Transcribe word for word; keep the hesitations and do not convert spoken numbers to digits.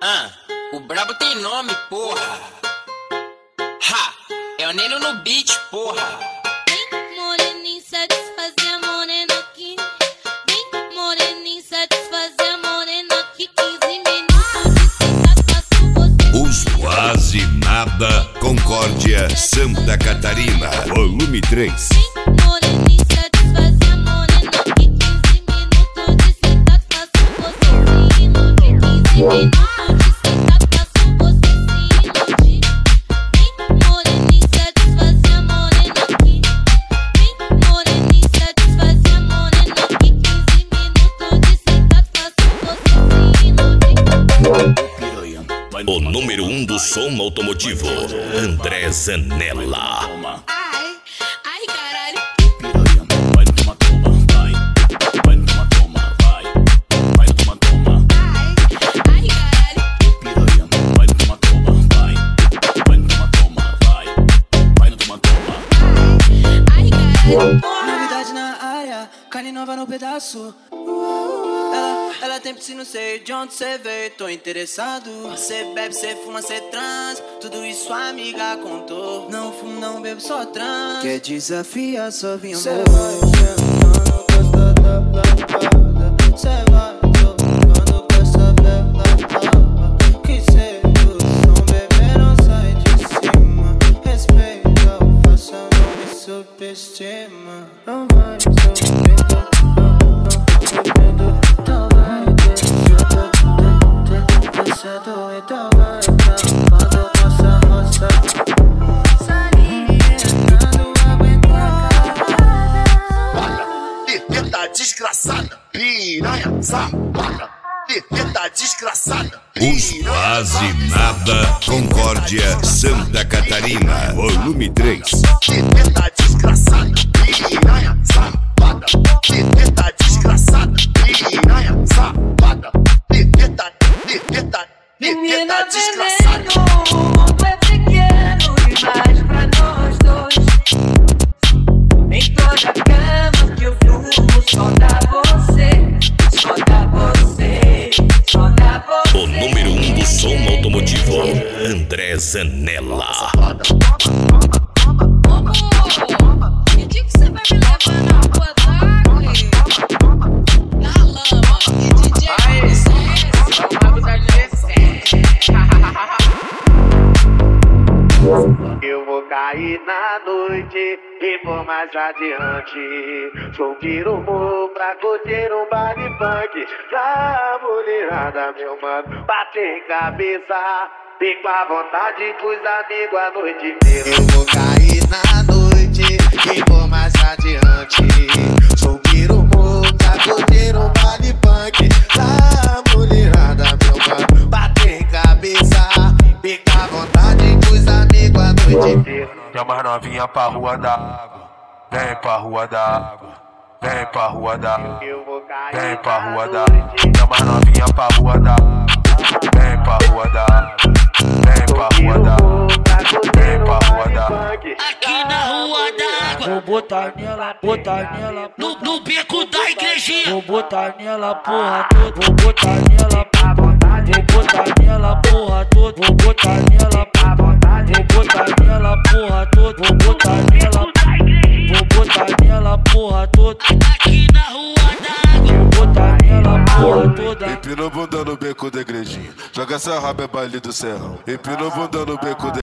Ah, o brabo tem nome, porra. Ha, é o Neno no beat, porra. Vem, moreninho, satisfazer a morena aqui. Vem, moreninho, satisfazer a morena aqui. quinze minutos de satisfação você. Os Quase Nada, Concórdia, Santa Catarina, volume três. Vem, moreninho, satisfazer a morena aqui. quinze minutos de satisfação você se ilude. quinze minutos. O número um do som automotivo, André Zanella. Ai, ai, caralho. Vai no toma, toma, vai. Vai no toma, toma, vai. Vai no toma, toma. Ai, ai, caralho. Piranha, vai no toma, toma, vai. Vai no toma, toma, vai. Vai no toma, toma. Ai, caralho. Novidade na área, carne nova no pedaço. Ela, ela tem piscina, não sei de onde cê veio, tô interessado. Cê bebe, cê fuma, cê trans, tudo isso sua amiga contou. Não fumo, não bebo, só trans. Quer desafia, só vinha amor. Cê vai sentando, gosta da lavada. Cê vai jogando com essa bela baba. Que sedução, bebê, não sai de cima. Respeita o faça, não me subestima. Não vai subestimar. Então vai quando nossa roça salientando a Perfeita desgraçada, piranha safada. Perfeita desgraçada, Os Quase Nada, Concórdia, Santa Catarina, volume três. perfeita desgraçada, piranha safada. Perfeita desgraçada, piranha safada. Perfeita, perfeita, perfeita desgraçada. O mundo é pequeno demais pra nós dois. Em toda cama que eu durmo, só dá você, só dá você, só dá você. O número um do som automotivo, André Zanella. Que dia que você vai me levar na rua d'água? Na lama. Que D J é esse? Eu vou cair na noite e vou mais adiante. Subir o morro pra curtir um baile funk. Pra mulherada, meu mano, bater cabeça. Fico à vontade com os amigos a noite inteira. Eu vou cair na noite e vou mais adiante. Subir o morro pra curtir um baile funk. Pra mulherada, meu mano, bater cabeça. Fica à vontade com os amigos a noite inteira. Chama as novinha pra rua da água. Vem pra rua da água. Vem pra rua da água. Vem pra rua da água. Chama as novinha pra rua da água. Vem pra rua da água. Vem pra rua da água. Vem pra rua da água. Aqui na rua d'água, Vou botar nela, botar nela, no, no beco da igrejinha. vou botar nela, porra toda. Vou botar nela, porra. Vou botar nela, porra toda. Vou botar nela, porra. Vou botar nela, porra toda. Vou botar nela, vou botar nela, porra toda. Aqui na rua d'água. Vou botar nela, porra toda. Empina o bunda no beco da igrejinha. Joga essa raba, é baile do serrão. Empina o bunda no beco da